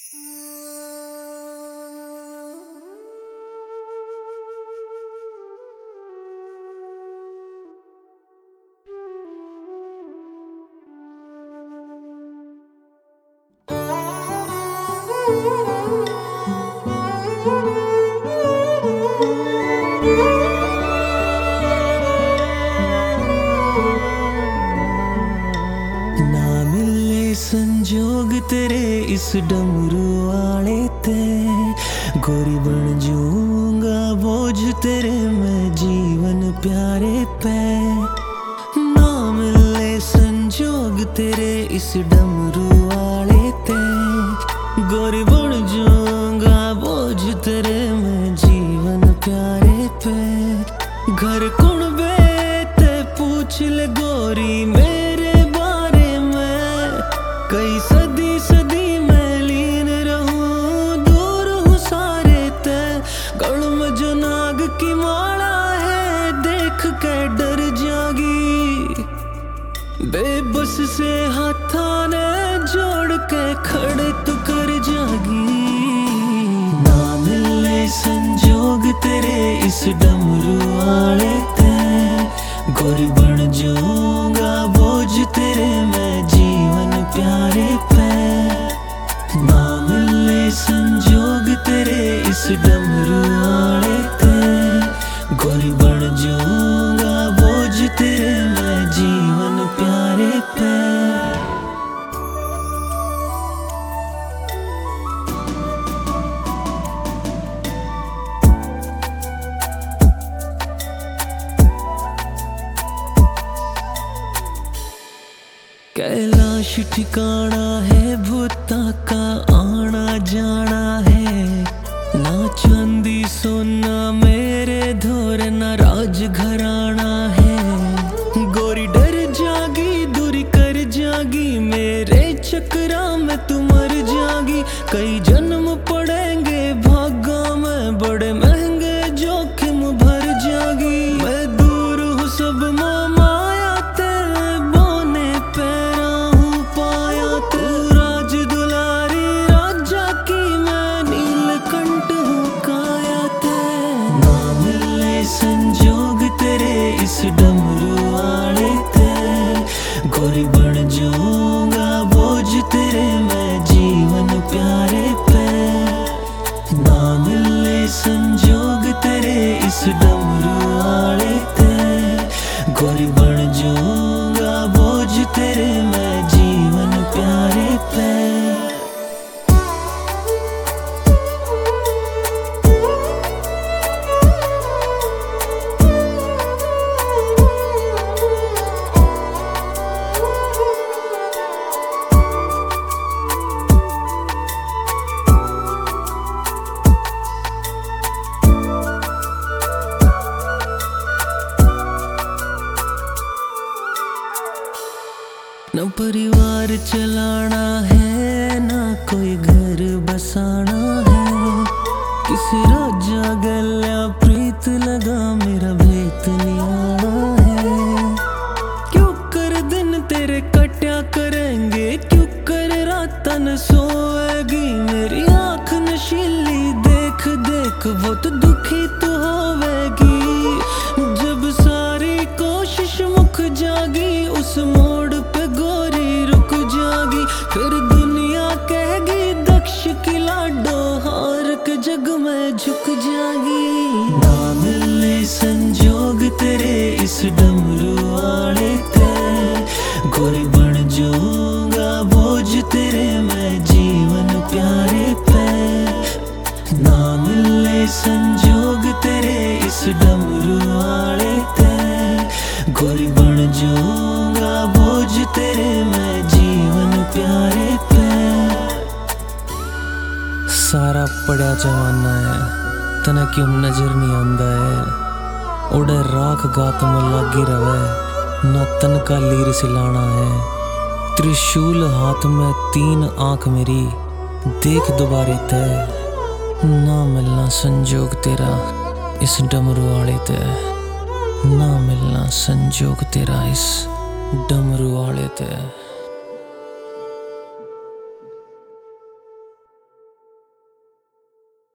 ना मिले संजोग तेरे इस डमरू वाले ते, गोरी बन जाऊंगा बोझ तेरे मैं जीवन प्यारे पे। ना मिले संजोग तेरे इस डमरू वाले ते, गोरी बन जाऊंगा बोझ तेरे मैं जीवन प्यारे पे। घर कौन बेते पूछ ले गोरी मेरे बारे में, कई सदी सदी मैं लीन रहूं दूर हूँ सारे ते। गल में जो नाग की माला है देख के डर जागी, बेबस से हाथा ने जोड़ के खड़े तो कर जागी। ना मिले संजोग तेरे इस डमरू वाले ते, गोरी बन जाऊंगा बोझ तेरे मैं जीवन प्यारे पे। ना मिले संजोग तेरे इस डमरू वाले ते, गोरी बन जाऊंगा बोझ तेरे मैं जीवन प्यारे पे। कैलाश ठिकाना है भूता का आना जाना है, ना चांदी सोना मेरे धोर ना राज घराना है। गोरी डर जागी दूरी कर जागी मेरे चक्रा में तू मर जागी। कई जन्म पड़ेंगे भागा में बड़े महंगे जोखिम भर जागी। मैं दूर हूँ सब माया तेरे बोने पैरा हूँ पाया, तू राज दुलारी राजा की मैं नीलकंठ हूँ काया ते। ना मिले संजोग तेरे इस डमरू वाले ते, गोरी बन जाऊंगा बोझ तेरे मैं जीवन प्यारे पे। ना मिले संजोग तेरे इस डमरू वाले ते, गोरी बन जाऊंगा बोझ तेरे मैं जीवन प्यारे पे। न परिवार चलाना है ना कोई घर बसाना है, किसी राजा गल्या प्रीत लगा मेरा भेत नियाना है। क्यों कर दिन तेरे कट्या करेंगे क्यों कर रात न सोएगी, मेरी आँख नशीली देख देख बहुत दुखी तू होवेगी। जब सारी कोशिश मुक जागी उस मोड़ पे गोरी रुक जागी, फिर दुनिया कहेगी दक्ष की लाडो हार के जग में झुक जागी। ना मिले संजोग तेरे इस डमरू वाले ते, गोरी बन जाऊंगा बोझ तेरे मैं जीवन प्यारे पे। ना मिले संजोग तेरे इस डमरू वाले ते, गोरी बन जाऊंगा बोझ तेरे मैं जीवन प्यारे पे। सारा पड़ा जमाना है तना क्यों नजर नहीं आंदा है, उड़े राख गात में लगी रवे ना तन का लीर सिलाना है। त्रिशूल हाथ में 3 आंख मेरी देख दोबारे ते, ना मिलना संजोग तेरा इस डमरू वाले ते। ना मिलना संजोग तेरा इस डमरू वाले ते।